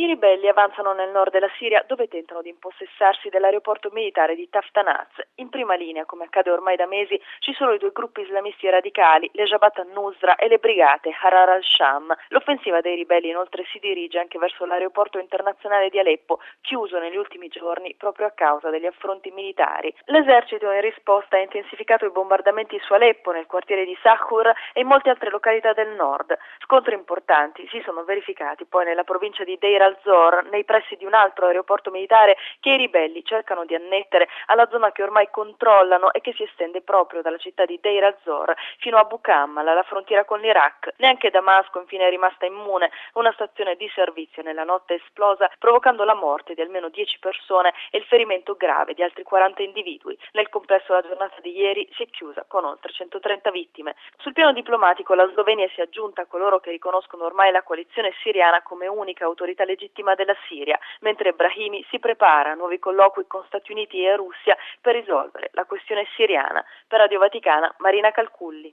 I ribelli avanzano nel nord della Siria dove tentano di impossessarsi dell'aeroporto militare di Taftanaz. In prima linea, come accade ormai da mesi, ci sono i due gruppi islamisti radicali, le Jabhat al-Nusra e le brigate Harar al-Sham. L'offensiva dei ribelli inoltre si dirige anche verso l'aeroporto internazionale di Aleppo, chiuso negli ultimi giorni proprio a causa degli affronti militari. L'esercito in risposta ha intensificato i bombardamenti su Aleppo, nel quartiere di Sahur e in molte altre località del nord. Scontri importanti si sono verificati poi nella provincia di Deir al-Zor, nei pressi di un altro aeroporto militare che i ribelli cercano di annettere alla zona che ormai controllano e che si estende proprio dalla città di Deir al-Zor fino a Bukammal, alla frontiera con l'Iraq. Neanche Damasco infine è rimasta immune. Una stazione di servizio nella notte è esplosa, provocando la morte di almeno 10 persone e il ferimento grave di altri 40 individui. Nel complesso la giornata di ieri si è chiusa con oltre 130 vittime. Sul piano diplomatico la Slovenia si è aggiunta a coloro che riconoscono ormai la coalizione siriana come unica autorità legittima della Siria, mentre Brahimi si prepara a nuovi colloqui con Stati Uniti e Russia per risolvere la questione siriana. Per Radio Vaticana, Marina Calculli.